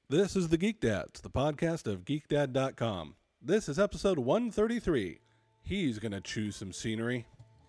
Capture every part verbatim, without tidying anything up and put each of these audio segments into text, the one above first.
This is the Geek Dads, the podcast of geek dad dot com. This is episode one thirty-three. He's going to choose some scenery.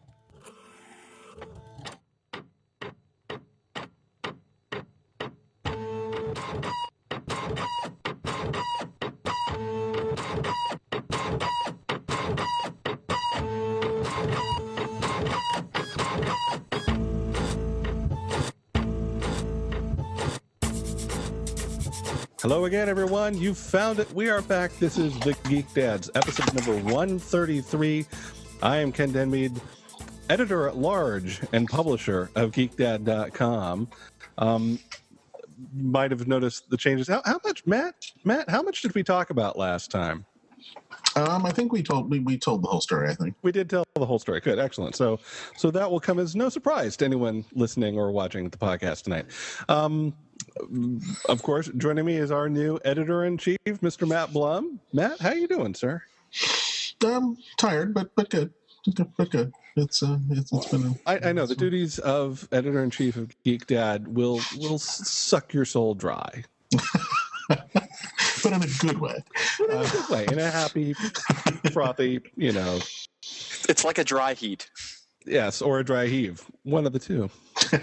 Hello again, everyone. You found it. We are back. This is the Geek Dads, episode number one thirty-three. I am Ken Denmead, editor-at-large and publisher of geek dad dot com. Um, might have noticed the changes. How, how much, Matt? Matt, how much did we talk about last time? Um, I think we told we, we told the whole story. I think we did tell the whole story. Good, excellent. So, so that will come as no surprise to anyone listening or watching the podcast tonight. Um, Of course, joining me is our new editor-in-chief, Mister Matt Blum. Matt, how you doing, sir? I'm tired, but but good, but good. It's uh, it's, it's been. A, I, I know the duties of editor-in-chief of Geek Dad will will suck your soul dry, but in a good way. In a good way, in a happy, frothy, you know. It's like a dry heat. Yes, or a dry heave. One of the two.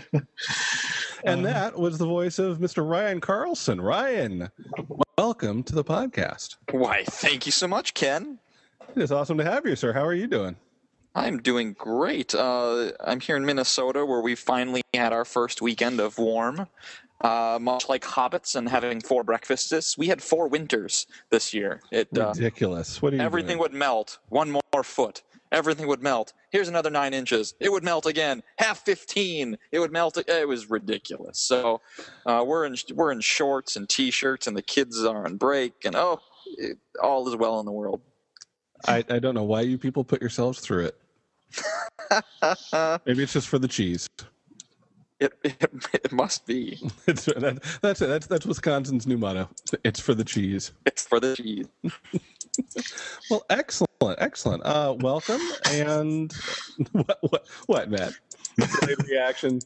And that was the voice of Mister Ryan Carlson. Ryan, welcome to the podcast. Why, thank you so much, Ken. It is awesome to have you, sir. How are you doing? I'm doing great. Uh, I'm here in Minnesota, where we finally had our first weekend of warm. Uh, much like hobbits and having four breakfasts, we had four winters this year. It uh, ridiculous. What are you Everything doing? would melt. One more foot. Everything would melt. Here's another nine inches. It would melt again. Half fifteen. It would melt. It was ridiculous. So uh, we're in we're in shorts and t-shirts, and the kids are on break, and oh, it, all is well in the world. I, I don't know why you people put yourselves through it. Maybe it's just for the cheese. It it, it must be. It's, that, that's it. That's that's Wisconsin's new motto. It's for the cheese. It's for the cheese. Well, excellent, excellent. Uh, welcome, and what, what, what, Matt? Delayed reaction.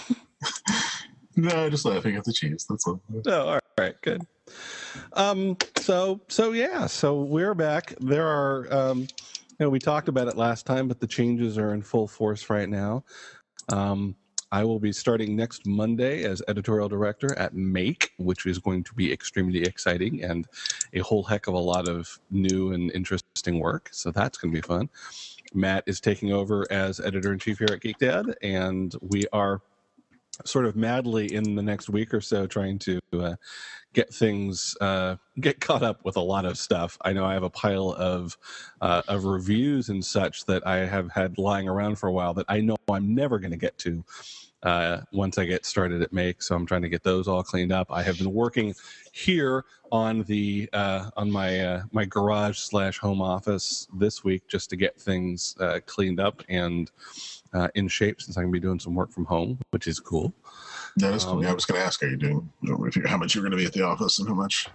No, just laughing at the cheese. That's all. Oh, all right, good. Um, so, so yeah, so we're back. There are, um, you know, we talked about it last time, but the changes are in full force right now. Um, I will be starting next Monday as editorial director at Make, which is going to be extremely exciting and a whole heck of a lot of new and interesting work. So that's going to be fun. Matt is taking over as editor-in-chief here at Geek Dad, and we are sort of madly in the next week or so trying to uh, get things, uh, get caught up with a lot of stuff. I know I have a pile of uh, of reviews and such that I have had lying around for a while that I know I'm never going to get to uh, once I get started at Make. So I'm trying to get those all cleaned up. I have been working here on the uh, on my uh, my garage slash home office this week just to get things uh, cleaned up and uh, in shape, since I'm going to be doing some work from home, which is cool. That is cool. Um, Yeah, I was going to ask, are you doing how much you're going to be at the office and how much?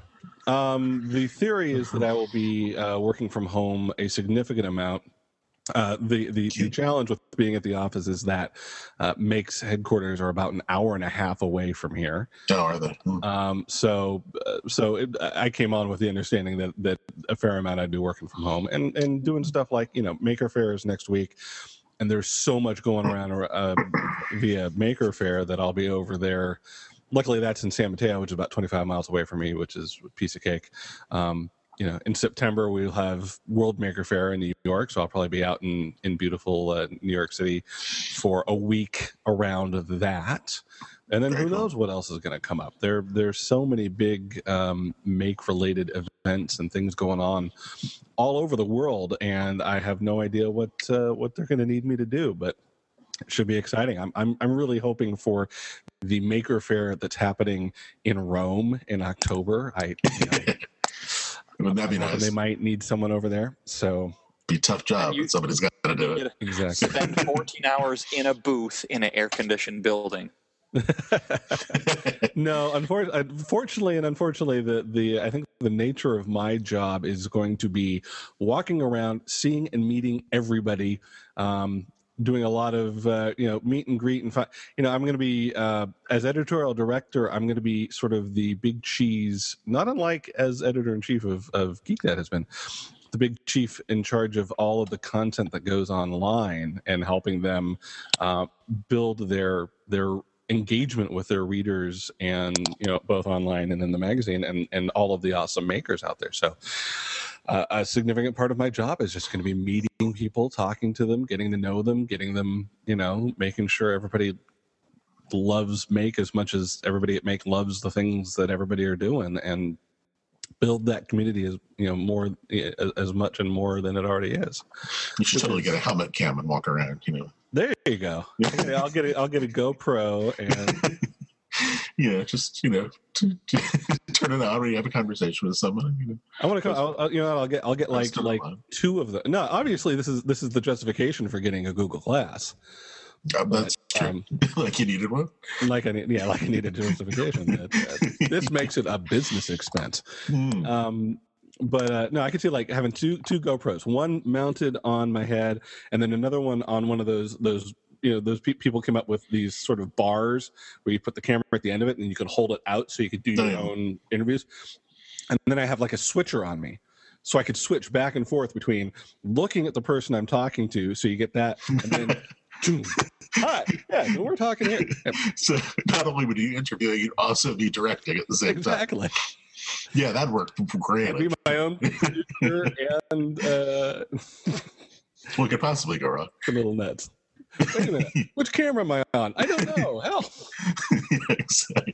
Um, the theory is that I will be uh, working from home a significant amount. Uh, the, the, the challenge with being at the office is that uh, Make's headquarters are about an hour and a half away from here. Oh, are they? Hmm. Um, so uh, so it, I came on with the understanding that, that a fair amount I'd be working from home and, and doing stuff like, you know, Maker Faire is next week. And there's so much going around uh, via Maker Faire that I'll be over there. Luckily, that's in San Mateo, which is about twenty-five miles away from me, which is a piece of cake. Um, you know, in September, we'll have World Maker Faire in New York, so I'll probably be out in, in beautiful uh, New York City for a week around that. And then Very who cool. knows what else is going to come up. There, There's so many big um, Make-related events and things going on all over the world, and I have no idea what uh, what they're going to need me to do, but it should be exciting. I'm I'm I'm really hoping for the Maker Faire that's happening in Rome in October. I you know, Wouldn't that be I'm hoping nice? they might need someone over there. So Be a tough job, And you- but somebody's got to do it. exactly. Spend fourteen hours in a booth in an air-conditioned building. No, unfor- unfortunately, and unfortunately, the the I think the nature of my job is going to be walking around, seeing and meeting everybody, um, doing a lot of uh, you know meet and greet and fi- you know I'm going to be uh, as editorial director. I'm going to be sort of the big cheese, not unlike as editor in chief of of Geek Dad has been. The big chief in charge of all of the content that goes online and helping them uh, build their their engagement with their readers, and you know both online and in the magazine, and and all of the awesome makers out there. So uh, a significant part of my job is just going to be meeting people, talking to them, getting to know them, getting them, you know, making sure everybody loves Make as much as everybody at Make loves the things that everybody are doing, and build that community as you know more as much and more than it already is. You should totally get a helmet cam and walk around. You know. There you go. Okay, I'll get a, I'll get a GoPro and yeah, just you know, to, to turn it on when you have a conversation with someone. You know, I want to come. I'll, I'll, you know, I'll get I'll get like like on. two of them. No, obviously this is this is the justification for getting a Google Glass. Uh, that's but, true. Um, like you needed one. Like I need, yeah, like I need a justification. That, that this makes it a business expense. Mm. Um, but uh, no, I could see like having two two GoPros, one mounted on my head, and then another one on one of those those you know those pe- people came up with these sort of bars where you put the camera at the end of it and you could hold it out so you could do your Oh, yeah. own interviews. And then I have like a switcher on me, so I could switch back and forth between looking at the person I'm talking to, so you get that, and then. Hi, yeah, we're talking here. So not only would you interview, you'd also be directing at the same Exactly. time. Yeah, that worked great. I'd be my own producer and uh, What could possibly go wrong? a little nuts. Wait a minute, which camera am I on? I don't know. Hell. Yeah, exactly.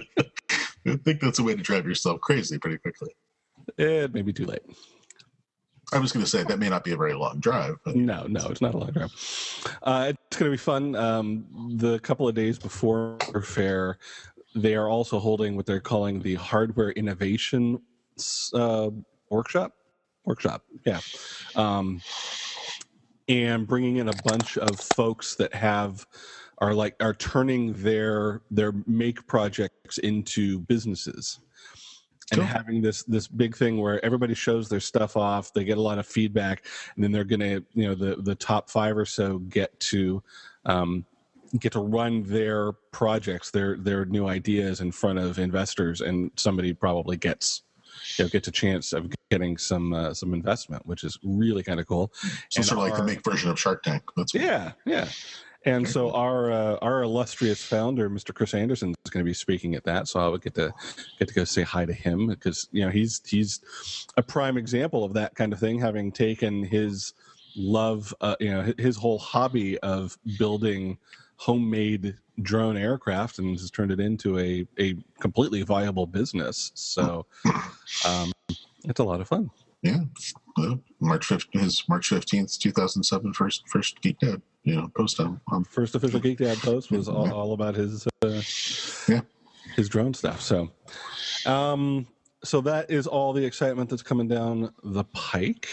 I think that's a way to drive yourself crazy pretty quickly. It may be too late. I was going to say that may not be a very long drive. But... No, no, it's not a long drive. Uh, it's going to be fun. Um, the couple of days before fair, they are also holding what they're calling the Hardware Innovation uh, Workshop. Workshop, yeah. Um, and bringing in a bunch of folks that have are like are turning their their make projects into businesses. And Cool. having this this big thing where everybody shows their stuff off, they get a lot of feedback, and then they're gonna, you know, the the top five or so get to um, get to run their projects, their their new ideas in front of investors, and somebody probably gets, you know, gets a chance of getting some uh, some investment, which is really kind of cool. So And sort of like our- the Make version of Shark Tank. That's what- yeah, yeah. And so our uh, our illustrious founder, Mister Chris Anderson, is going to be speaking at that. So I would get to get to go say hi to him, because you know he's he's a prime example of that kind of thing, having taken his love, uh, you know, his whole hobby of building homemade drone aircraft, and has turned it into a a completely viable business. So um, it's a lot of fun. Yeah. Well, March fifth, his March fifteenth, two thousand seven, first first Geek Dad, you know, post on. Um, First official Geek Dad post was all, all about his uh, Yeah. his drone stuff. So, um, so that is all the excitement that's coming down the pike.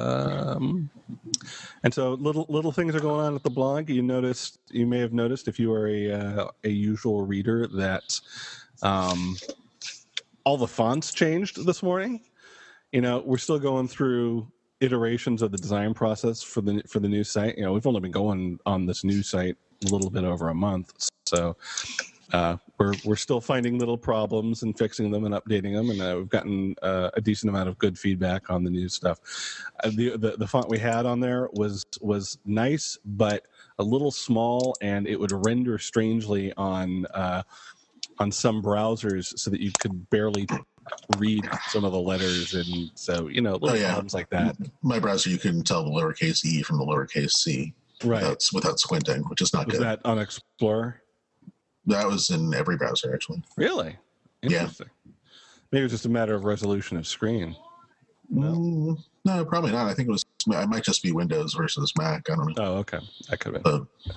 Um, and so little little things are going on at the blog. You noticed, you may have noticed if you are a uh, a usual reader that um, all the fonts changed this morning. You know, we're still going through iterations of the design process for the for the new site. You know, we've only been going on this new site a little bit over a month, so uh, we're we're still finding little problems and fixing them and updating them, and uh, we've gotten uh, a decent amount of good feedback on the new stuff. Uh, the, the the font we had on there was was nice, but a little small, and it would render strangely on uh, on some browsers, so that you could barely read some of the letters, and so you know little Oh, yeah. problems like that. My browser, you couldn't tell the lowercase e from the lowercase c Right? without, without squinting, which is not Was good. that on Explorer? That was in every browser, actually. Really? Yeah. Interesting. Maybe it's just a matter of resolution of screen. No? Mm, no, probably not. I think it was. I might just be Windows versus Mac. I don't know. Oh, okay. That could have been. But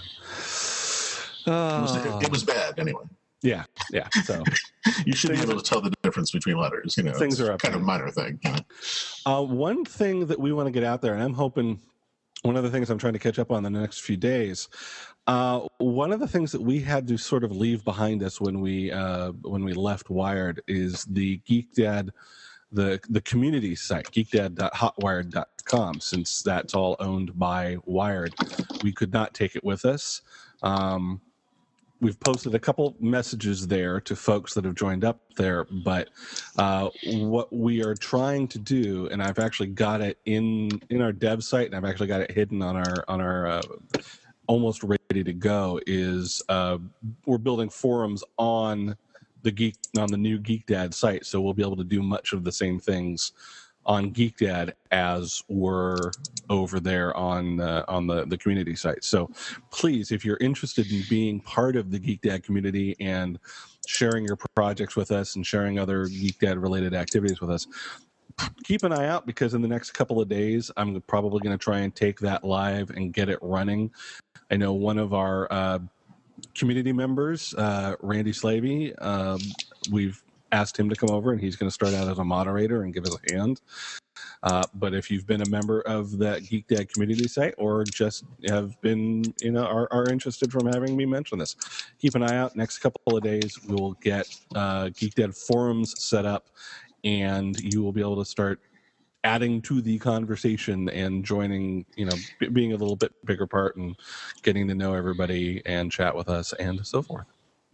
it, was, Oh, it, it was bad anyway. yeah, yeah. So, You should be Things- able to tell the difference between letters. You know, Things it's are up kind of there. a minor thing. You know? uh, one thing that we want to get out there, and I'm hoping one of the things I'm trying to catch up on in the next few days. Uh, one of the things that we had to sort of leave behind us when we uh, when we left Wired is the Geek Dad the the community site, geek dad dot hotwired dot com, since that's all owned by Wired. We could not take it with us. Um, we've posted a couple messages there to folks that have joined up there, but uh, what we are trying to do, and I've actually got it in in our dev site, and I've actually got it hidden on our on our uh, almost ready to go, is uh, we're building forums on the geek on the new Geek Dad site, so we'll be able to do much of the same things on Geek Dad as we're over there on uh, on the the community site. So please, if you're interested in being part of the Geek Dad community and sharing your projects with us and sharing other Geek Dad related activities with us, keep an eye out, because in the next couple of days I'm probably going to try and take that live and get it running. I know one of our uh, community members, uh, Randy Slavey, um, we've asked him to come over, and he's going to start out as a moderator and give us a hand. Uh, but if you've been a member of that Geek Dad community site, or just have been, you know, are, are interested from having me mention this, keep an eye out. Next couple of days, we will get uh, Geek Dad forums set up, and you will be able to start adding to the conversation and joining, you know, b- being a little bit bigger part and getting to know everybody and chat with us and so forth.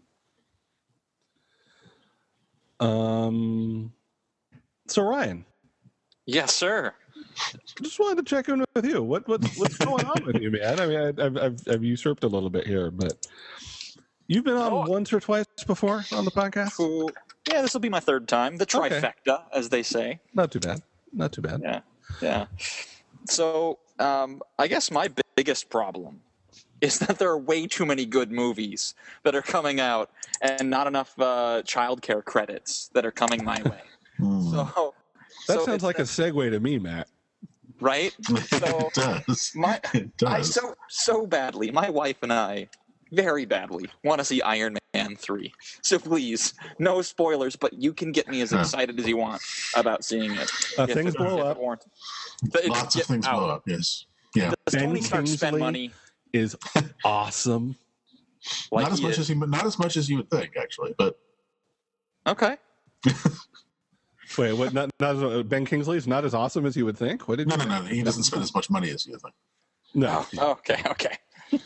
Um, so Ryan. Yes, sir. Just wanted to check in with you. What what's what's going on with you, man? I mean, I, I've, I've I've usurped a little bit here, but you've been on Oh. once or twice before on the podcast. Who? Yeah, this will be my third time. The Okay. trifecta, as they say. Not too bad. Not too bad. Yeah, yeah. So, um, I guess my biggest problem is that there are way too many good movies that are coming out, and not enough uh, childcare credits that are coming my way. Hmm. So That so sounds it's like a segue to me, Matt. right. So it does. my It I does. so so badly, my wife and I, very badly, want to see Iron Man three. So please, no spoilers, but you can get me as Huh. excited as you want about seeing it. Uh, If things it- blow if it up. warrant- If it- Lots of get things out. blow up. Yes. Yeah. Does Ben Tony Stark spend Kingsley money Is awesome. like not as he much is? as you, not as much as you would think, actually. But Okay. Wait, what? Not, not as- Ben Kingsley's not as awesome as you would think. What did no, you? no, no. He doesn't spend as much money as you think. No. Oh, okay. Okay.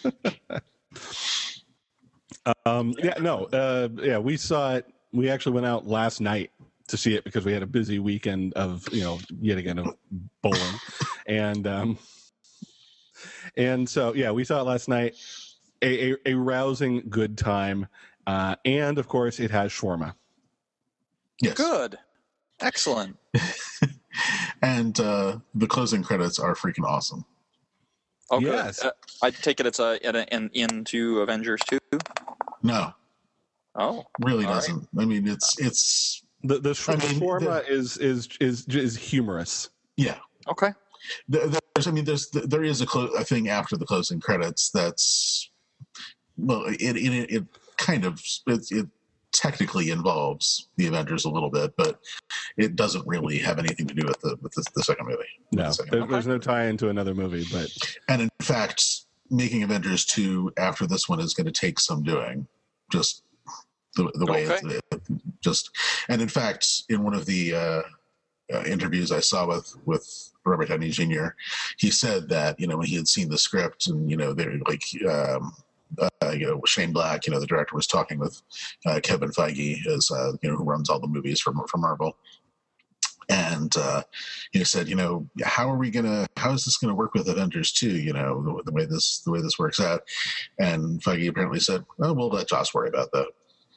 Um, yeah, no. Uh, yeah, we saw it. We actually went out last night to see it because we had a busy weekend of, you know, yet again of bowling, and um, and so yeah, we saw it last night. A, a, a rousing good time, uh, and of course, it has shawarma. Yes. Good. Excellent. And uh, the closing credits are freaking awesome. Oh, good. Yes. Uh, I take it it's a, an, an into Avengers two. No, Oh, really All right. doesn't. I mean, it's it's The the, sh- I the mean, shawarma is is is is humorous. yeah. okay. There- There's, I mean, there's there is a, clo- a thing after the closing credits that's well, it it, it kind of it, it technically involves the Avengers a little bit, but it doesn't really have anything to do with the with the, the second movie. with No, the second there, movie. there's no tie into another movie, but And in fact, making Avengers two after this one is going to take some doing. Just the the way Okay. it, it just and in fact, in one of the uh, uh, interviews I saw with with Robert Downey Junior, he said that, you know, when he had seen the script and, you know, they're like, um, uh, you know, Shane Black, you know, the director was talking with uh, Kevin Feige, as uh, you know, who runs all the movies for for Marvel. And uh, he said, you know, how are we gonna? How is this gonna work with Avengers two? You know, the, the way this the way this works out. And Feige apparently said, "Well, we'll let Joss worry about that."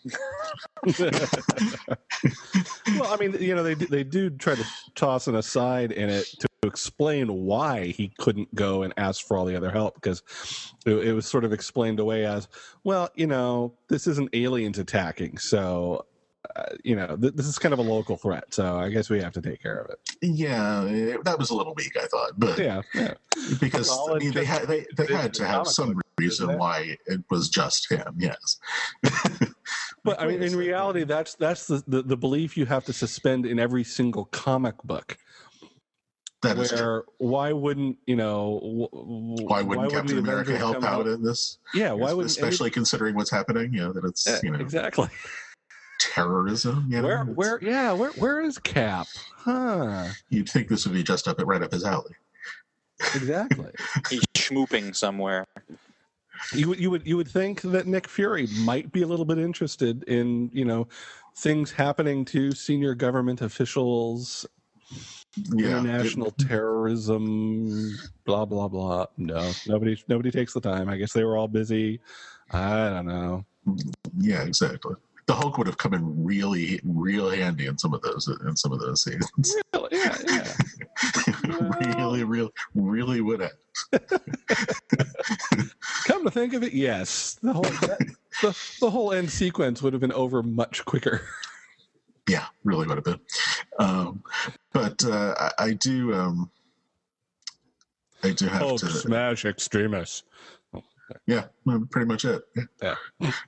well, I mean, you know, they do- they do try to toss an aside in it to explain why he couldn't go and ask for all the other help, because it, it was sort of explained away as, well, you know, this isn't aliens attacking, so uh, you know, th- this is kind of a local threat, so I guess we have to take care of it. Yeah, it- that was a little weak, I thought, but Yeah, yeah. because I Solid mean, they had they, they had to have comic some book, reason isn't it? why it was just him. Yes. But I mean, in reality, that's that's the, the, the belief you have to suspend in every single comic book. that is true. Where why wouldn't you know? w- w- Why wouldn't the Captain America Avengers help come out in this? Yeah, why would especially considering what's happening? You know that it's you know exactly? terrorism. You know? Where, where, yeah, where, where is Cap? Huh? You'd think this would be just up, right up his alley. Exactly. He's schmooping somewhere. You would, you would, you would think that Nick Fury might be a little bit interested in, you know, things happening to senior government officials, Yeah, international it- terrorism, blah blah blah. No, nobody, nobody takes the time. I guess they were all busy. I don't know. yeah, exactly. The Hulk would have come in really, real handy in some of those in some of those scenes. Really? Yeah, yeah. really, real, really would have. Come to think of it, yes, the whole that, the, the whole end sequence would have been over much quicker. Yeah, really would have been. Um, but uh, I, I do, um, I do have Hulk to smash extremists. Yeah, well, pretty much it. Yeah.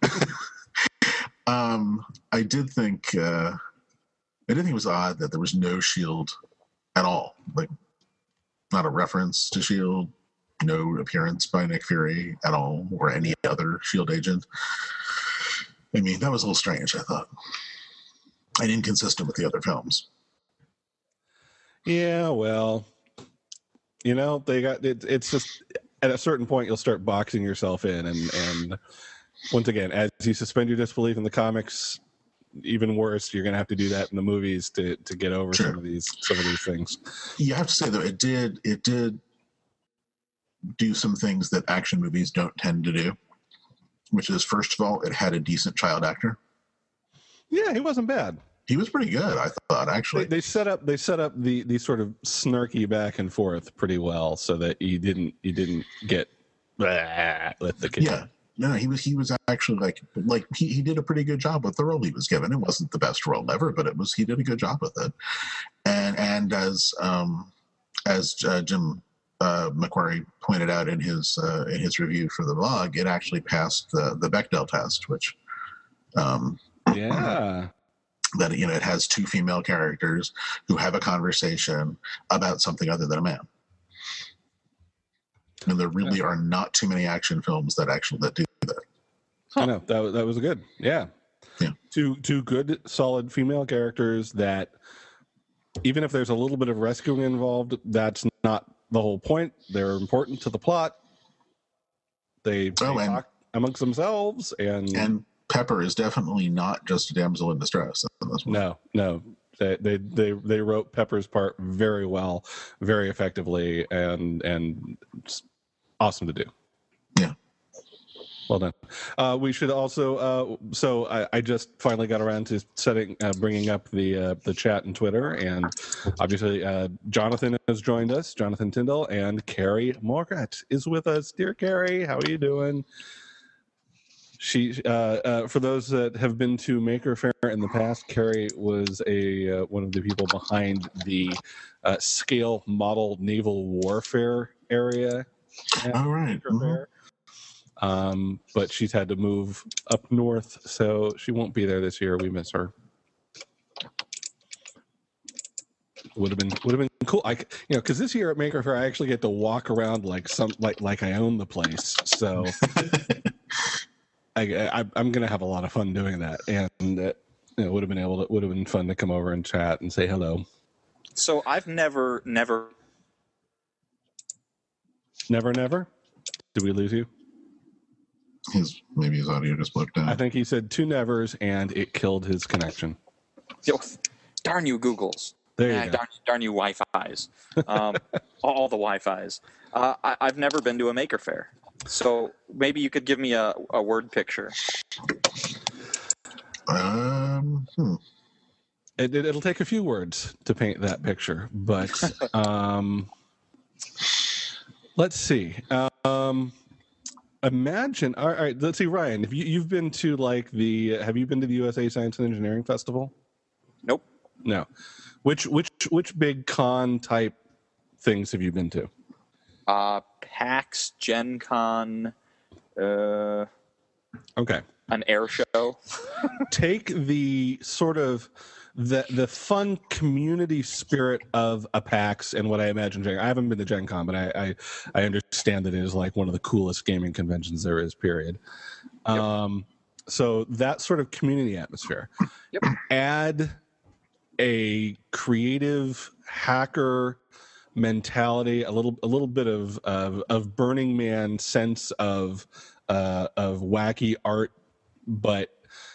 um, I did think uh, I did think it was odd that there was no Shield at all. Like, not a reference to Shield, no appearance by Nick Fury at all, or any other Shield agent. I mean, that was a little strange, I thought, and inconsistent with the other films. Yeah, well, you know, they got it, it's just at a certain point you'll start boxing yourself in, and and once again, as you suspend your disbelief in the comics, even worse, you're gonna have to do that in the movies to to get over Sure. some of these some of these things. You have to say though, it did it did do some things that action movies don't tend to do, which is, first of all, it had a decent child actor. Yeah, he wasn't bad. He was pretty good, I thought, actually. They, they set up they set up the the sort of snarky back and forth pretty well, so that he didn't he didn't get "Blah," with the kid. Yeah. No, he was he was actually like like he, he did a pretty good job with the role he was given. It wasn't the best role ever, but it was he did a good job with it. And and as um as uh, Jim uh, McQuarrie pointed out in his uh, in his review for the blog, it actually passed the the Bechdel test, which um Yeah. that, you know, it has two female characters who have a conversation about something other than a man. And there really are not too many action films that actually that do that. I know that was- that was good. Yeah. Yeah. Two two good solid female characters that, even if there's a little bit of rescuing involved, that's not the whole point. They're important to the plot. They, they Oh, and- talk amongst themselves, and, And Pepper is definitely not just a damsel in distress in this one. no, no, they, they they they wrote Pepper's part very well, very effectively, and and it's awesome to do. Yeah. Well done. Uh, we should also. Uh, so I, I just finally got around to setting, uh, bringing up the uh, the chat and Twitter, and obviously uh, Jonathan has joined us. Jonathan Tyndall and Carrie Morgat is with us. Dear Carrie, how are you doing? She, uh, uh, for those that have been to Maker Faire in the past, Carrie was a uh, one of the people behind the uh, scale model naval warfare area. at All right. Maker Mhm. Faire. Um, but she's had to move up north, so she won't be there this year. We miss her. Would have been would have been cool. I, you know, because this year at Maker Faire, I actually get to walk around like some like like I own the place. So I, I I'm gonna have a lot of fun doing that, and uh, you know, would have been able to would have been fun to come over and chat and say hello. So I've never, never. Never, never. Did we lose you? His maybe his audio just broke down. I think he said two nevers, and it killed his connection. Yo, darn you, Googles. There you Nah, go. darn, darn you, Wi-Fi's. Um, all the Wi-Fi's. Uh, I, I've never been to a Maker Faire, so maybe you could give me a, a word picture. Um, hmm. It, it, it'll take a few words to paint that picture, but um, let's see. Um, imagine. All right, let's see, Ryan. Have you you've been to like the? Have you been to the U S A Science and Engineering Festival? Nope. No. Which which which big con type things have you been to? Uh, PAX, Gen Con, uh, Okay. an air show. Take the sort of the the fun community spirit of a PAX and what I imagine. Gen- I haven't been to Gen Con, but I, I I understand that it is like one of the coolest gaming conventions there is. Period. Yep. Um, So that sort of community atmosphere. Yep. Add a creative hacker mentality, a little a little bit of of, of Burning Man sense of uh, of wacky art, but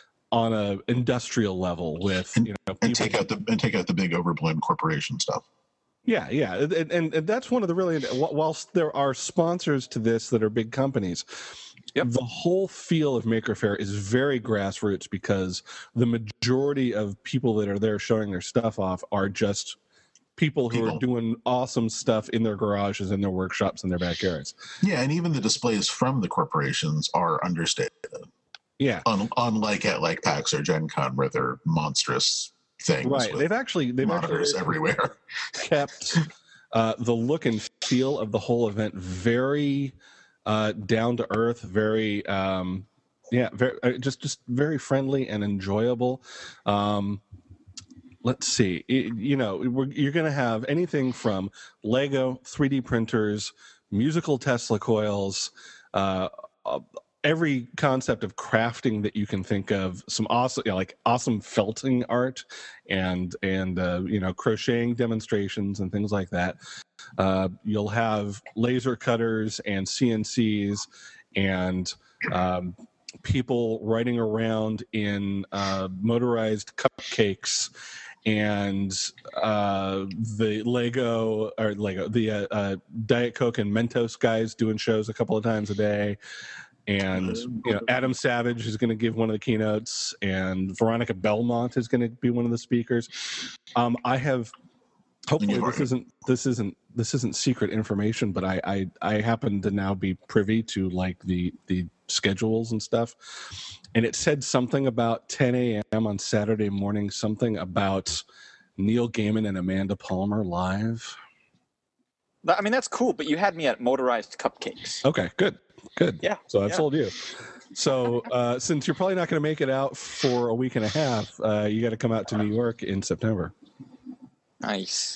on a industrial level with and, you know and people. take out the and take out the big overblown corporation stuff. Yeah, yeah, and, and, and that's one of the really, whilst there are sponsors to this that are big companies, yep. the whole feel of Maker Faire is very grassroots because the majority of people that are there showing their stuff off are just people who people. are doing awesome stuff in their garages, in their workshops, in their backyards. Yeah, and even the displays from the corporations are understated. Yeah. Un- unlike at like PAX or Gen Con where they're monstrous things. Right. They've actually they've monitors actually everywhere. kept uh, the look and feel of the whole event very uh, down to earth, very um, yeah, very uh, just just very friendly and enjoyable. Um, let's see, it, you know, we're, you're going to have anything from Lego, three D printers, musical Tesla coils. Uh, uh, every concept of crafting that you can think of, some awesome, you know, like awesome felting art and, and, uh, you know, crocheting demonstrations and things like that. Uh, you'll have laser cutters and C N Cs and, um, people riding around in, uh, motorized cupcakes and, uh, the Lego or Lego, the, uh, uh, Diet Coke and Mentos guys doing shows a couple of times a day. And you know, Adam Savage is going to give one of the keynotes, and Veronica Belmont is going to be one of the speakers. Um, I have, hopefully, this isn't this isn't this isn't secret information, but I, I I happen to now be privy to like the the schedules and stuff, and it said something about ten a.m. on Saturday morning, something about Neil Gaiman and Amanda Palmer live. I mean, that's cool, but you had me at motorized cupcakes. Okay, good. Good. Yeah. So I've yeah. sold you. So uh, since you're probably not going to make it out for a week and a half, uh, you got to come out to New York in September. Nice.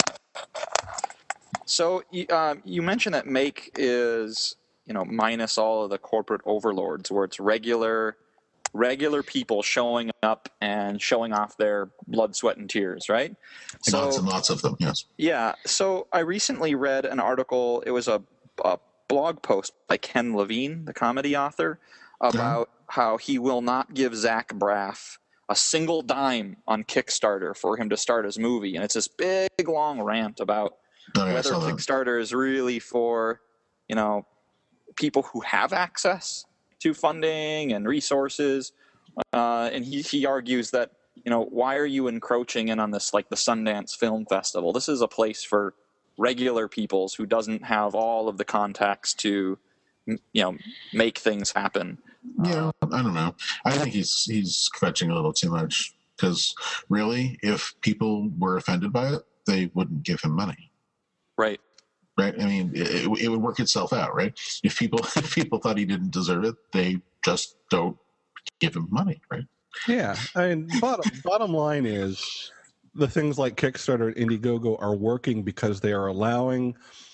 So uh, you mentioned that Make is, you know, minus all of the corporate overlords, where it's regular, regular people showing up and showing off their blood, sweat, and tears, right? So, lots and lots of them, yes. Yeah. So I recently read an article. It was a, a blog post by Ken Levine, the comedy author, about yeah. how he will not give Zach Braff a single dime on Kickstarter for him to start his movie. And it's this big, long rant about oh, yeah, whether Kickstarter is really for, you know, people who have access to funding and resources. Uh, and he, he argues that, you know, why are you encroaching in on this, like the Sundance Film Festival? This is a place for regular peoples who doesn't have all of the contacts to, you know, make things happen. Yeah, I don't know. I think he's he's fetching a little too much because really, if people were offended by it, they wouldn't give him money. Right. Right. I mean, it, it would work itself out, right? If people if people thought he didn't deserve it, they just don't give him money, right? Yeah. I mean, bottom bottom line is, the things like Kickstarter and Indiegogo are working because they are allowing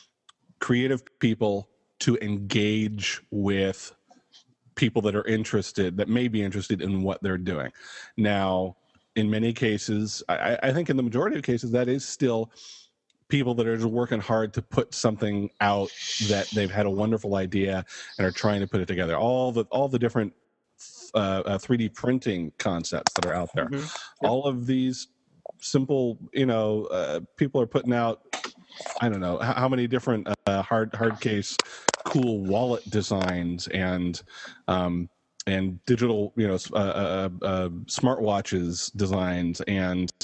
creative people to engage with people that are interested, that may be interested in what they're doing. Now, in many cases, I, I think in the majority of cases, that is still people that are just working hard to put something out that they've had a wonderful idea and are trying to put it together. All the all the different uh, uh, three D printing concepts that are out there, mm-hmm. yep. all of these simple, you know, uh, people are putting out, I don't know how, how many different uh, hard hard case, cool wallet designs and um, and digital, you know, uh, uh, uh, smartwatches designs and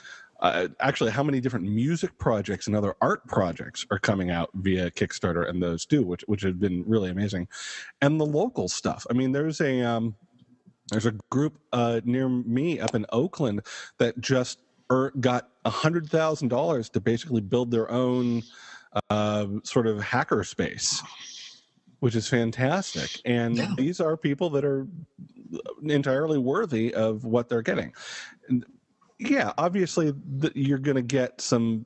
uh, actually how many different music projects and other art projects are coming out via Kickstarter and those too, which which have been really amazing, and the local stuff. I mean, there's a um, there's a group uh, near me up in Oakland that just Er, got one hundred thousand dollars to basically build their own uh, sort of hacker space, which is fantastic. And yeah. these are people that are entirely worthy of what they're getting. And yeah, obviously the, you're going to get some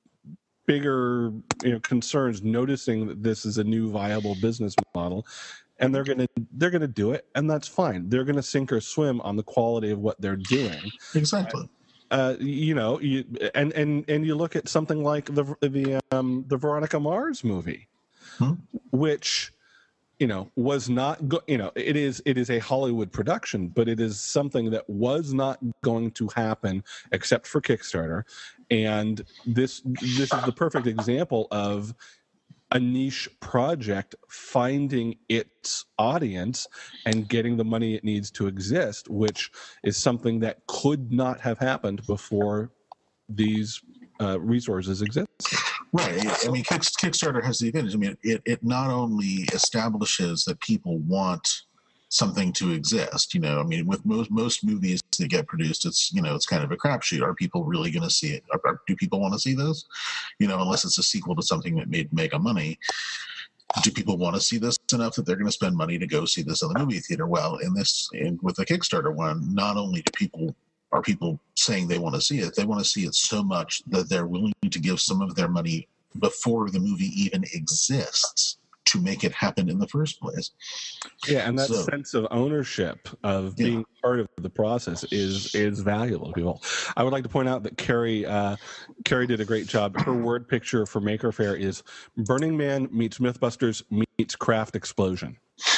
bigger, you know, concerns noticing that this is a new viable business model. and they're gonna they're gonna do it, and that's fine. They're gonna sink or swim on the quality of what they're doing. Exactly. Uh, you know, you and and and you look at something like the the um, the Veronica Mars movie, Hmm. which, you know, was not go- you know it is it is a Hollywood production, but it is something that was not going to happen except for Kickstarter, and this this is the perfect example of a niche project finding its audience and getting the money it needs to exist, which is something that could not have happened before these uh, resources exist. Right. I mean, Kick, Kickstarter has the advantage. I mean, it, it not only establishes that people want something to exist. You know, I mean, with most most movies that get produced, it's you know, it's kind of a crapshoot. Are people really going to see it? Are, are, do people want to see this? You know, unless it's a sequel to something that made mega money. Do people want to see this enough that they're going to spend money to go see this in the movie theater? Well, in this, in, with the Kickstarter one, not only do people are people saying they want to see it, they want to see it so much that they're willing to give some of their money before the movie even exists to make it happen in the first place. Yeah, and that So- sense of ownership of Yeah. being part of the process is is valuable to people. I would like to point out that Carrie uh, Carrie did a great job. Her word picture for Maker Faire is Burning Man meets Mythbusters meets Craft Explosion.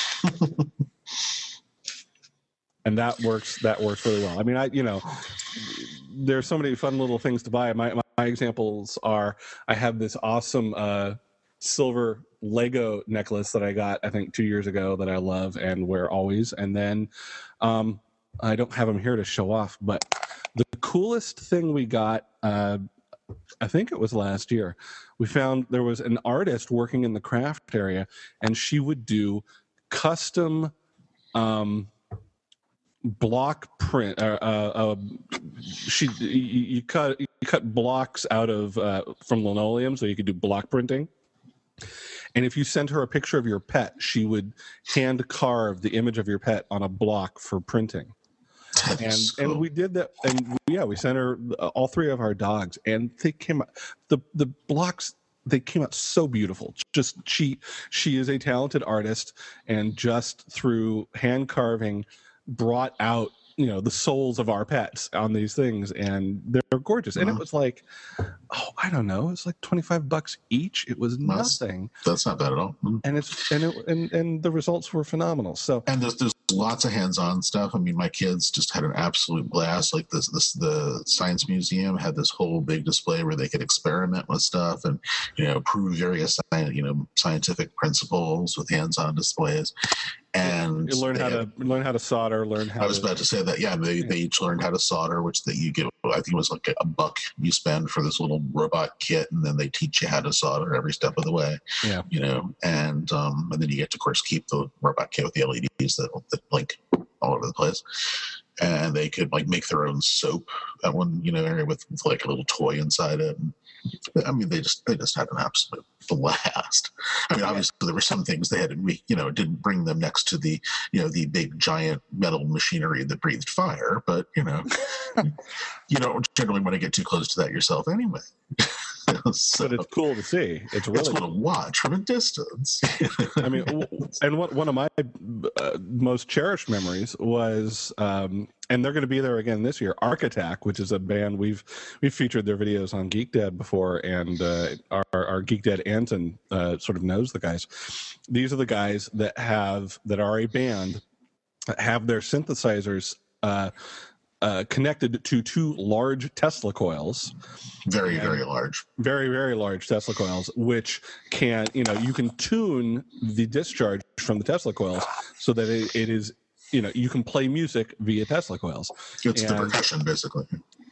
And that works. That works really well. I mean, I you know, there's so many fun little things to buy. My my examples are: I have this awesome uh, silver Lego necklace that I got, I think, two years ago that I love and wear always. And then um, I don't have them here to show off, but the coolest thing we got, uh, I think it was last year, we found there was an artist working in the craft area, and she would do custom. Um, block print uh, uh, uh she you, you cut you cut blocks out of uh from linoleum so you could do block printing, and if you sent her a picture of your pet, she would hand carve the image of your pet on a block for printing. And That's and cool. we did that, and yeah, we sent her uh, all three of our dogs, and they came out, the the blocks, they came out so beautiful. Just she she is a talented artist, and just through hand carving brought out, you know, the souls of our pets on these things, and they're gorgeous. And it Wow. was like, oh, I don't know, it's like twenty-five bucks each. It was That's- nothing, That's not bad at all. Mm. and it's and it, and and the results were phenomenal. So And there's there's lots of hands-on stuff. I mean, my kids just had an absolute blast. Like this, this the science museum had this whole big display where they could experiment with stuff and you know prove various sci- you know scientific principles with hands-on displays. And you learn they how had- to learn how to solder, learn how I was to about to say that. Yeah, they, Yeah. they each learned how to solder, which that you get. I think it was like a buck you spend for this little robot kit, and then they teach you how to solder every step of the way. Yeah. You know, and um, and then you get to, of course, keep the robot kit with the L E Ds that, that blink all over the place. And they could like make their own soap at one, you know, area with, with like a little toy inside it. And, I mean, they just they just had an absolute blast. I mean, obviously there were some things they had to, re- you know, it didn't bring them next to the, you know, the big giant metal machinery that breathed fire. But you know, you don't generally want to get too close to that yourself anyway. So, but it's cool to see. It's it's really cool to watch from a distance. I mean, w- and what, one of my uh, most cherished memories was, um, and they're going to be there again this year, Architac, which is a band we've we've featured their videos on Geek Dad before, and uh, our, our Geek Dad Anton uh, sort of knows the guys. These are the guys that have that are a band that have their synthesizers uh, uh, connected to two large Tesla coils. very, And- very large. very very large Tesla coils, which can, you know, you can tune the discharge from the Tesla coils so that it, it is, you know, you can play music via Tesla coils. It's the and- percussion, basically.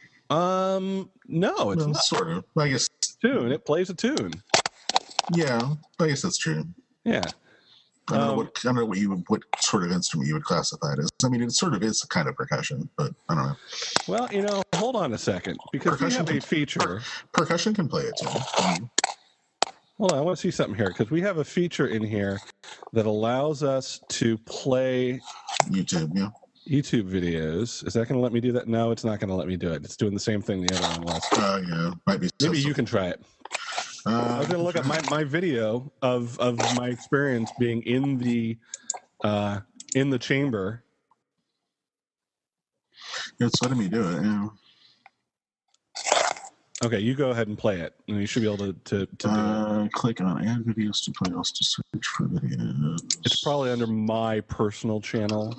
Um no, it's Well, not sort of. I guess. a tune, it plays a tune. Yeah, I guess that's true. Yeah. I don't know Um, what I don't know what you would, what sort of instrument you would classify it as. I mean, it sort of is a kind of percussion, but I don't know. Well, you know, hold on a second, because we Percussion have a can- feature. Percussion can play it too. I mean, Hold on, I want to see something here, because we have a feature in here that allows us to play YouTube, yeah. YouTube videos. Is that going to let me do that? No, it's not going to let me do it. It's doing the same thing the other one was. Uh, yeah, might be. Maybe you can try it. I Uh, was going to look at my, my video of, of my experience being in the uh, in the chamber. It's letting me do it. Yeah. Okay, you go ahead and play it, and you should be able to to, to do Uh, it. click on add videos to playlist to search for videos. It's probably under my personal channel.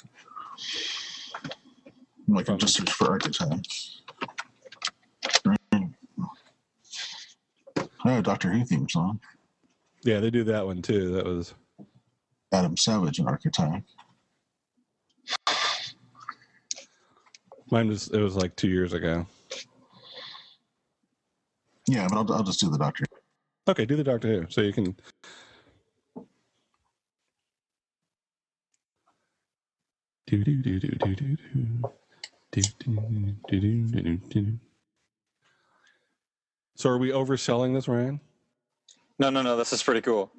I can just search for Architect. Oh, Doctor Who theme song. Yeah, they do that one too. That was Adam Savage and Architect. mine was it was like two years ago. Yeah, but I'll, I'll just do the Doctor. Okay, do the Doctor Who so you can. Do do do do do do do. Do, do, do, do, do, do. So are we overselling this, Ryan? No, no, no. This is pretty cool.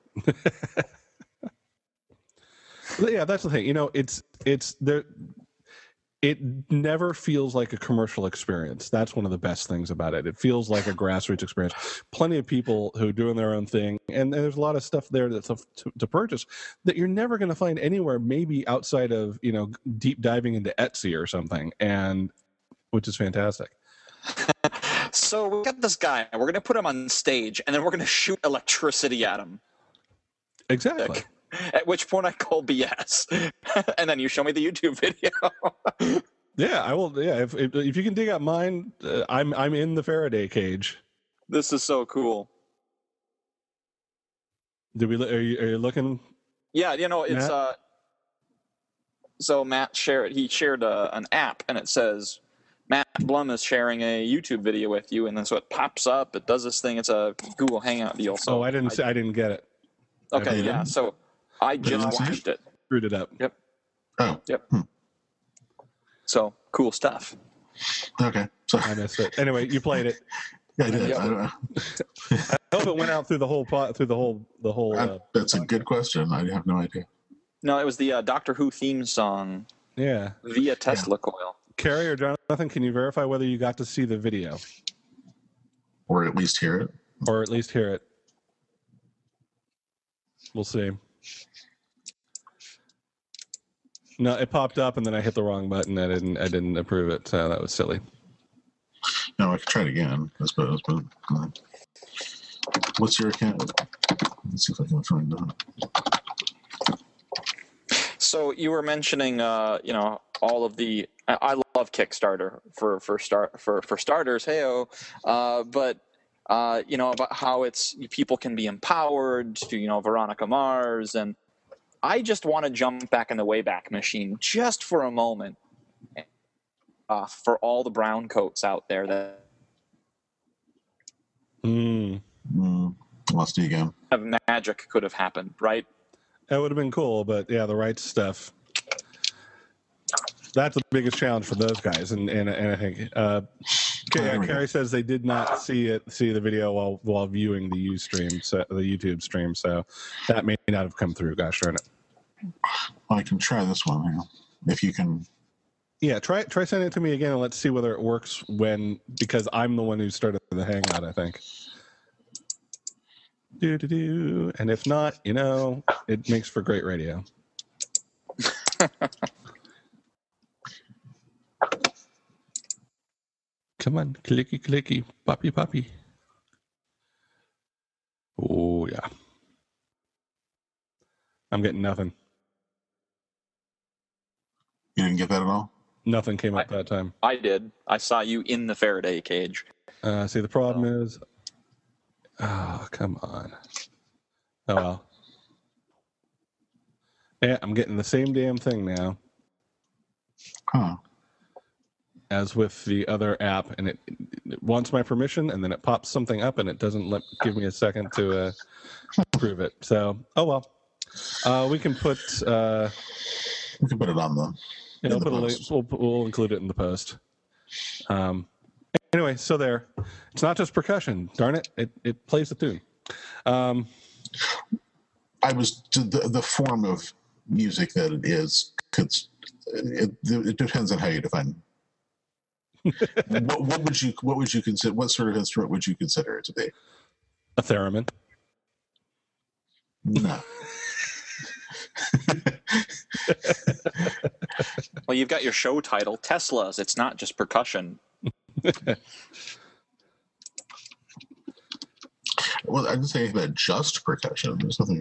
Yeah, that's the thing. You know, it's it's there. It never feels like a commercial experience. That's one of the best things about it. It feels like a grassroots experience. Plenty of people who are doing their own thing, and there's a lot of stuff there that's to, to purchase that you're never going to find anywhere, maybe outside of, you know, deep diving into Etsy or something, and which is fantastic. So we got this guy. We're going to put him on stage, and then we're going to shoot electricity at him. Exactly. At which point I call B S, and then you show me the YouTube video. Yeah, I will. Yeah, if if, if you can dig out mine, uh, I'm I'm in the Faraday cage. This is so cool. Did we? Are you, are you looking? Yeah, you know, it's Matt? uh. So Matt shared. He shared a, an app, and it says Matt Blum is sharing a YouTube video with you, and then so it pops up. It does this thing. It's a Google Hangout deal. So Oh, I didn't. I, say, I didn't get it. Okay, I yeah. didn't. So I just Didn't see watched it. Screwed it up. Yep. Oh, Yep. Hmm. So cool stuff. Okay. So I missed it. Anyway, you played it. yeah, I did. Yeah. I don't know. I hope it went out through the whole pot, through the whole the whole. I, Uh, that's a good question. I have no idea. No, it was the uh, Doctor Who theme song yeah, via Tesla coil. Carrie or Jonathan, can you verify whether you got to see the video Or at least hear it. or at least hear it? We'll see. No, it popped up and then I hit the wrong button. I didn't. I didn't approve it. So that was silly. No, I could try it again, I suppose. But uh, what's your account? Let's see if I can find it. So you were mentioning, uh, you know, all of the. I, I love Kickstarter for for start for for starters. Heyo, uh, but uh, you know about how it's people can be empowered to, you know, Veronica Mars, and I just want to jump back in the Wayback Machine just for a moment, uh, for all the brown coats out there that Mm, Mm, lost you again. have magic could have happened, right? that would have been cool, but yeah, the rights stuff. That's the biggest challenge for those guys, and and, and I think uh, There yeah, we go. Carrie says they did not see it, see the video while while viewing the U stream, so, the YouTube stream. So that may not have come through. Gosh darn it! I can try this one here. If you can. Yeah, try try sending it to me again, and let's see whether it works. When because I'm the one who started the Hangout, I think. Do do do, and if not, you know, it makes for great radio. Come on, clicky clicky, poppy poppy. Oh yeah, I'm getting nothing. You didn't get that at all? Nothing came up that time. I did. I saw you in the Faraday cage. Uh, see, the problem is, oh come on. Oh well. Yeah, I'm getting the same damn thing now Huh. as with the other app, and it, it wants my permission, and then it pops something up, and it doesn't let give me a second to uh, prove it. So, oh well. Uh, we can put, uh, We can put it on the. you know, in the put a link. post. We'll, we'll include it in the post. Um, anyway, so there. It's not just percussion. Darn it! It it plays the tune. Um, I was the the form of music that it is. Could it, it depends on how you define. what, what would you what would you consider? What sort of instrument would you consider it to be? a theremin. No. Well, you've got your show title, Teslas. It's not just percussion. Well, I didn't say anything about just percussion. There's nothing.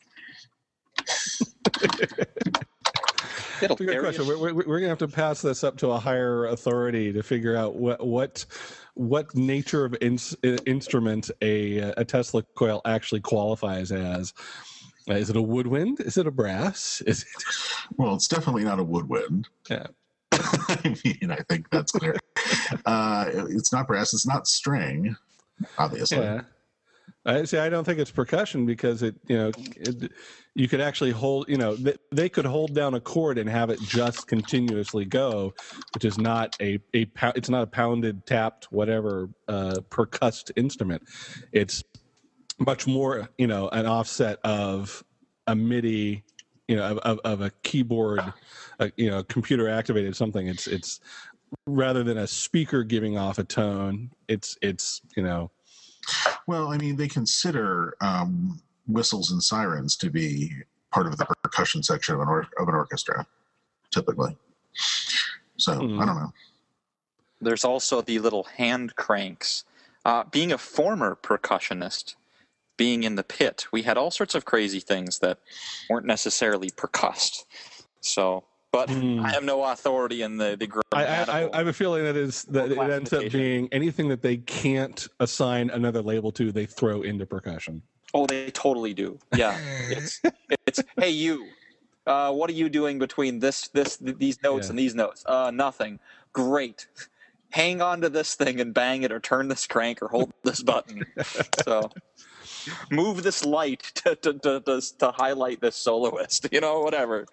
It'll Good carry question. it. We're, we're, we're going to have to pass this up to a higher authority to figure out what what what nature of in, instrument a a Tesla coil actually qualifies as. Uh, is it a woodwind? Is it a brass? Is it? Well, it's definitely not a woodwind. Yeah. I mean, I think that's clear. uh, it's not brass. It's not string, obviously. Yeah. I see. I don't think it's percussion because it, you know, it, you could actually hold, you know, they, they could hold down a chord and have it just continuously go, which is not a a it's not a pounded, tapped, whatever uh, percussed instrument. It's much more, you know, an offset of a MIDI, you know, of of, of a keyboard, uh, you know, computer activated something. It's it's rather than a speaker giving off a tone. It's it's you know. Well, I mean, they consider um, whistles and sirens to be part of the percussion section of an, or- of an orchestra, typically. So, Mm. I don't know. There's also the little hand cranks. Uh, being a former percussionist, being in the pit, we had all sorts of crazy things that weren't necessarily percussed. So, but Mm. I am no authority in the the I, I, grammatical. I have a feeling that is that it ends up classification. being anything that they can't assign another label to, they throw into percussion. Oh, they totally do. Yeah, it's it's hey you, uh, what are you doing between this this these notes Yeah. and these notes? Uh, nothing. Great. Hang on to this thing and bang it, or turn this crank, or hold this button. So, move this light to to, to to to highlight this soloist. You know, whatever.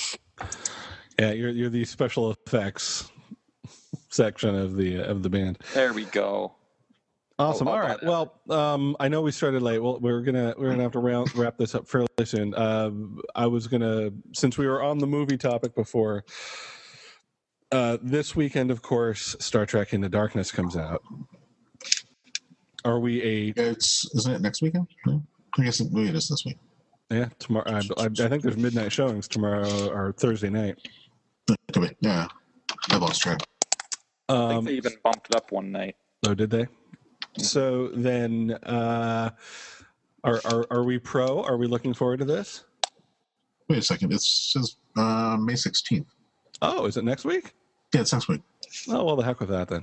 Yeah, you're you're the special effects section of the of the band. There we go. Awesome. I'll All buy right. that. Well, um, I know we started late. Well, we're gonna we're gonna have to round, wrap this up fairly soon. Uh, I was gonna, since we were on the movie topic before, uh, this weekend, of course, Star Trek Into Darkness comes out. Are we a Yeah, it's isn't it next weekend? No? I guess it, maybe it is this week. yeah tomorrow? I, I, I think there's midnight showings tomorrow or Thursday night. Could be. Yeah, I lost track. I think Um, they even bumped it up one night. oh, did they? So then, uh, are, are are we pro? Are we looking forward to this? Wait a second. It says uh, May sixteenth. Oh, is it next week? Yeah, it's next week. Oh, well, the heck with that then.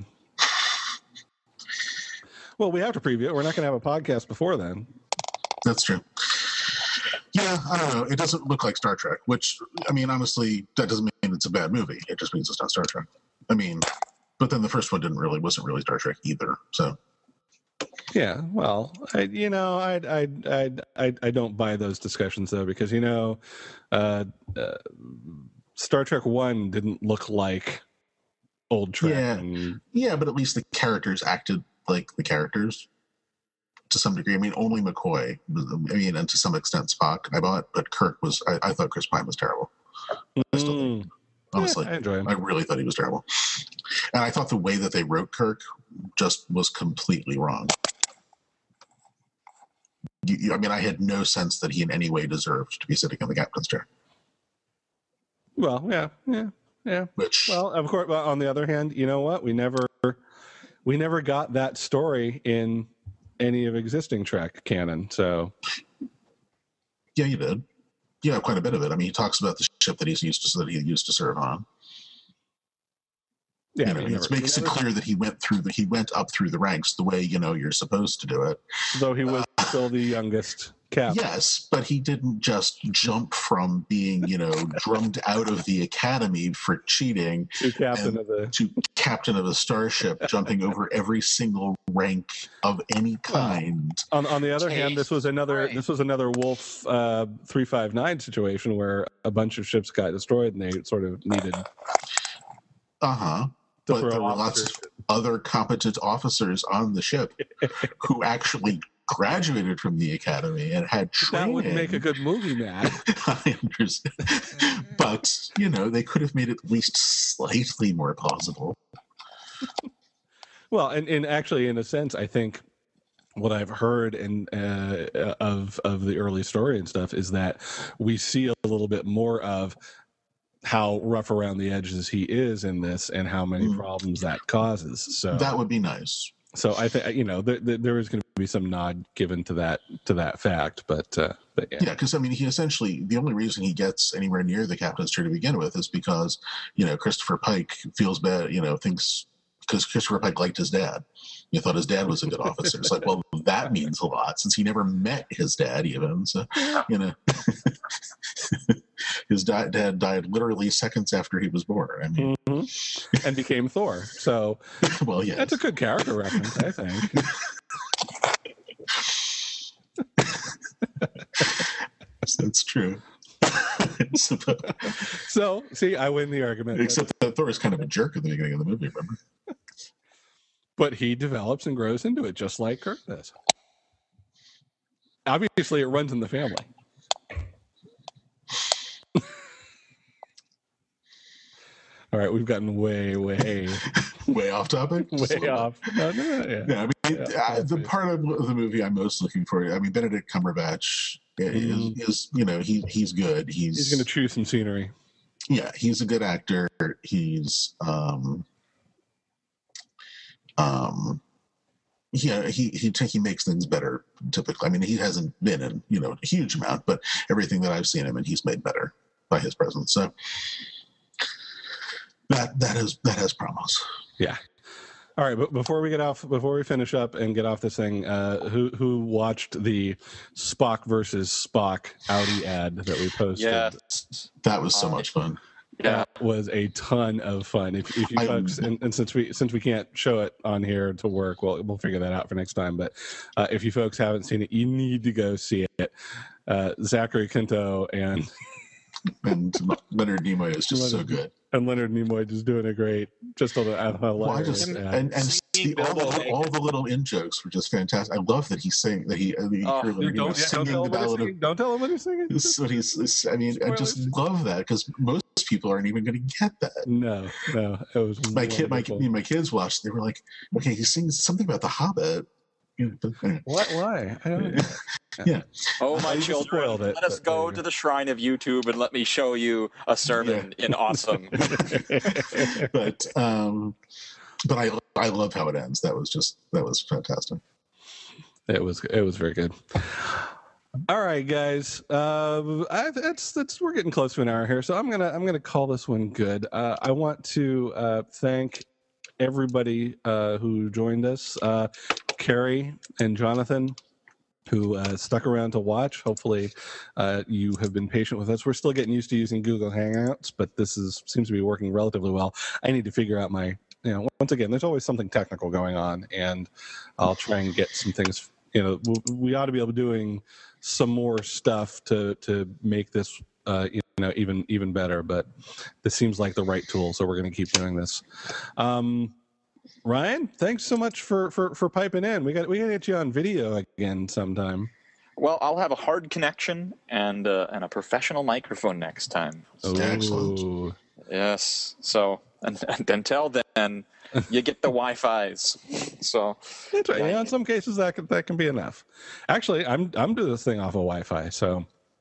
Well, we have to preview it. We're not going to have a podcast before then. That's true. Yeah, I don't know. It doesn't look like Star Trek, which, I mean, honestly, that doesn't mean it's a bad movie. It just means it's not Star Trek. I mean, but then the first one didn't really, wasn't really Star Trek either. So, Yeah, well, I, you know, I, I, I, I, I don't buy those discussions though, because you know, uh, uh, Star Trek One didn't look like old Trek. Yeah. And, yeah, but at least the characters acted like the characters to some degree. I mean, only McCoy, was- I mean, and to some extent Spock, I bought, but Kirk was, I, I thought Chris Pine was terrible. I still think, Mm, honestly. yeah, I enjoy him. I really thought he was terrible. And I thought the way that they wrote Kirk just was completely wrong. You, you, I mean, I had no sense that he in any way deserved to be sitting in the captain's chair. Well, yeah, yeah, yeah. Which, Well, of course. But on the other hand, you know what? We never, we never got that story in any of existing Trek canon. So yeah, you did. Yeah, quite a bit of it. I mean, he talks about the ship that he's used to, that he used to serve on. yeah, You know, we it never- we makes it never- clear that he went through the he went up through the ranks the way you know you're supposed to do it. though he was still the youngest captain. Yes, but he didn't just jump from being you know drummed out of the academy for cheating To captain And- of the. to captain of a starship, jumping over every single rank of any kind. On, on the other hand, this was another Right. this was another Wolf uh, three five nine situation where a bunch of ships got destroyed and they sort of needed to Uh huh. But throw there were lots officers. of other competent officers on the ship who actually graduated from the academy and had That training. wouldn't make a good movie, Matt. I understand. But, you know, they could have made it at least slightly more plausible. Well, and, and actually, in a sense, I think what I've heard and uh, of of the early story and stuff is that we see a little bit more of how rough around the edges he is in this and how many Mm. problems that causes. So That would be nice. so I think you know there, there, there is going to be some nod given to that to that fact, but uh, but yeah, Yeah, because I mean, he essentially the only reason he gets anywhere near the captain's chair to begin with is because you know Christopher Pike feels bad, you know, thinks because Christopher Pike liked his dad. You thought his dad was a good officer. It's like, well, that means a lot since he never met his dad even. So, you know, his di- dad died literally seconds after he was born. I mean, mm-hmm. and became Thor. So, well, yeah, that's a good character reference, I think. That's true. So, see, I win the argument. Except that Thor is kind of a jerk at the beginning of the movie, remember? But he develops and grows into it, just like Kirk does. Obviously, it runs in the family. All right, we've gotten way, way, way off topic. Way off. No, no, yeah. Yeah, I mean, Yeah, uh, the part of the movie I'm most looking for. I mean, Benedict Cumberbatch is, Mm. is you know, he he's good. He's He's going to chew some scenery. yeah, he's a good actor. He's um um yeah, he he he makes things better typically. I mean, he hasn't been in, you know, a huge amount, but everything that I've seen him in, he's made better by his presence. So that that is that has promise. Yeah. All right, but before we get off, before we finish up and get off this thing, uh, who who watched the Spock versus Spock Audi ad that we posted? Yes. That was so Uh, much fun. Yeah. That was a ton of fun. If, if you I- folks, and, and since we since we can't show it on here to work, we'll we'll figure that out for next time. But uh, if you folks haven't seen it, you need to go see it. Uh, Zachary Quinto and And Leonard Nimoy is just so good. and Leonard Nimoy just doing a great, just a, a Well, I hilarious just ad. and and Singing the, all, Bilbo the, Baggins. all the little in jokes were just fantastic. I love that he's saying that he. I mean, Oh, hear Leonard don't, Nimoy yeah, don't singing tell the him what he's ballad of. singing. Don't tell him what he's singing. This is what he's. This, I mean, I just Spoilers. love that because most people aren't even going to get that. No, no, it was My kid, my wonderful. you know, my kids watched. They were like, "Okay, he sings something about the Hobbit." You know, but, anyway. What? Why? I don't know. Oh, my You just children, spoiled it, let us but there go you to the shrine of YouTube and let me show you a sermon in awesome. but um, but I I love how it ends. That was just that was fantastic. It was it was very good. All right, guys. Uh, I, that's that's we're getting close to an hour here, so I'm gonna I'm gonna call this one good. Uh, I want to uh, thank everybody uh, who joined us, uh, Carrie and Jonathan, who uh, stuck around to watch. Hopefully, uh, you have been patient with us. We're still getting used to using Google Hangouts, but this is seems to be working relatively well. I need to figure out my, you know, once again, there's always something technical going on, and I'll try and get some things. You know, we, we ought to be able to doing some more stuff to to make this, uh, you know, even even better. But this seems like the right tool, so we're going to keep doing this. Um, Ryan, thanks so much for, for, for piping in. We got we got to get you on video again sometime. Well, I'll have a hard connection and uh, and a professional microphone next time. Excellent. Ooh. Yes. So and, and until then, you get the Wi-Fi's. So That's right. Yeah, in some cases that can, that can be enough. Actually, I'm I'm doing this thing off of Wi-Fi, so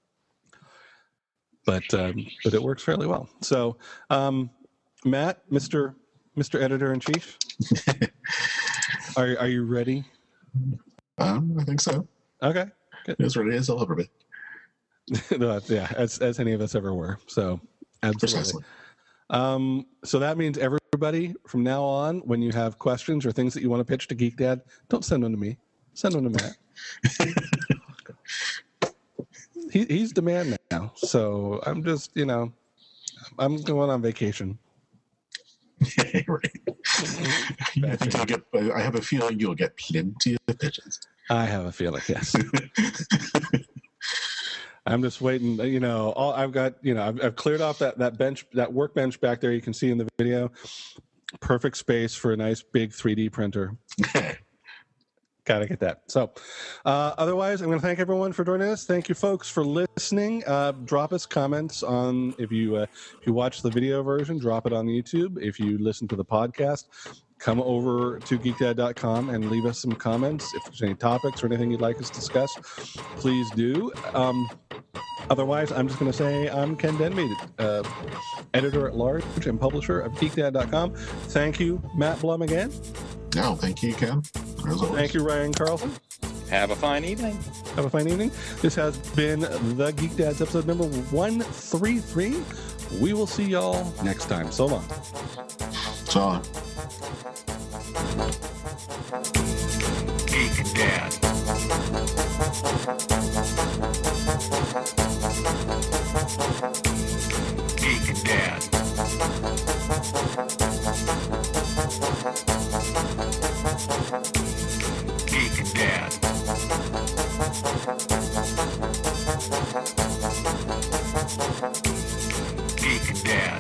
but um, but it works fairly well. So, um, Matt, Mister Mister Editor in Chief, are are you ready? Um, I think so. Okay. As ready as I'll ever be. No, yeah, as as any of us ever were. So, absolutely. Precisely. Um, so that means everybody from now on, when you have questions or things that you want to pitch to Geek Dad, don't send them to me. Send them to Matt. he, he's demand now. So I'm just, you know, I'm going on vacation. Right. I think I'll get. I have a feeling you'll get plenty of pitches. I have a feeling, yes. I'm just waiting. You know, all I've got, you know, I've, I've cleared off that, that bench, that workbench back there. You can see in the video, perfect space for a nice big three D printer. Got to get that. So, uh, otherwise, I'm going to thank everyone for joining us. Thank you, folks, for listening. Uh, drop us comments on if you uh, if you watch the video version. Drop it on YouTube. If you listen to the podcast, come over to geek dad dot com and leave us some comments. If there's any topics or anything you'd like us to discuss, please do. Um, otherwise, I'm just going to say I'm Ken Denby, uh, editor at large and publisher of geek dad dot com. Thank you, Matt Blum, again. No, thank you, Ken. As always. Thank you, Ryan Carlson. Have a fine evening. Have a fine evening. This has been the Geek Dads episode number one thirty-three. We will see y'all next time. So long. So long. Geek Dad. Geek Dad. Geek Dad. Geek Dad.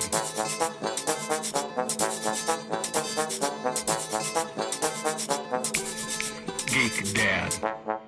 Geek Dad.